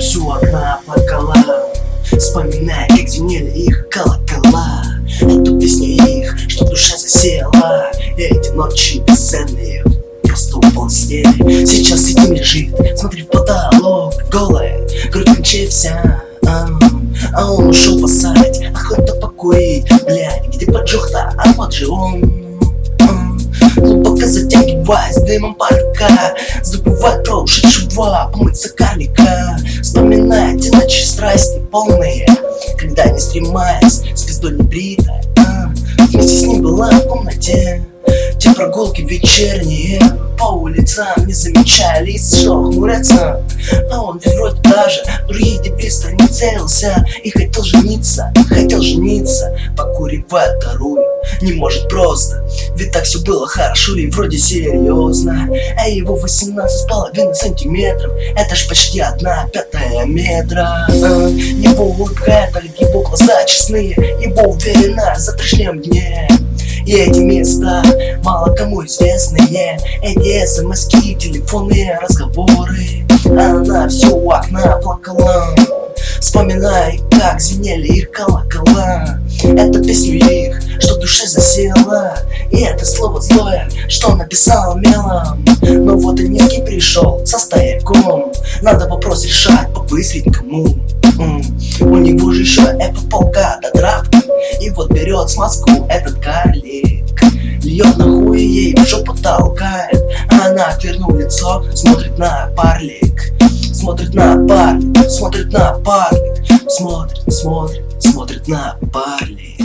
всю одна плакала, вспоминая, как звенели их колокола. Эту песню их, что в душе засела. Эти ночи бесценные просто упал с ней. Сейчас сидим, лежит, смотри в потолок, голая, грудь кончей вся. А он ушел посадить, охота покурить. Блядь, где поджог-то, а вот же он. Глубоко затягиваясь дымом парка, забывая про ушедшего помыться карлика. Вспоминая те ночи страсти полные, когда не стремаясь, с пиздой не брита, вместе с ним была в комнате. Те прогулки вечерние по улицам, не замечая лиц, что хмурятся. А он ведь вроде даже других быстро не целился и хотел жениться, покуривая вторую. Не может просто, ведь так все было хорошо и вроде серьезно. А его 18,5 сантиметров, это ж почти 1/5 метра. Его улыбка, это его глаза честные, его уверенность в завтрашнем дне. И эти места мало кому известные, эти смс-ки, телефонные разговоры. Она все у окна плакала, вспоминая, как звенели их колокола. Это песню их, что в душе засела, и это слово злое, что написала мелом. Но вот и низкий пришел со стояком, надо вопрос решать по-быстренькому. У него же еще полка до травки, и вот берет смазку этот карлик, льет на хуй ей в жопу толкает. А она, отвернув лицо, смотрит на парлик, смотрит на парлик, смотрит на парлик, смотрит на парлик.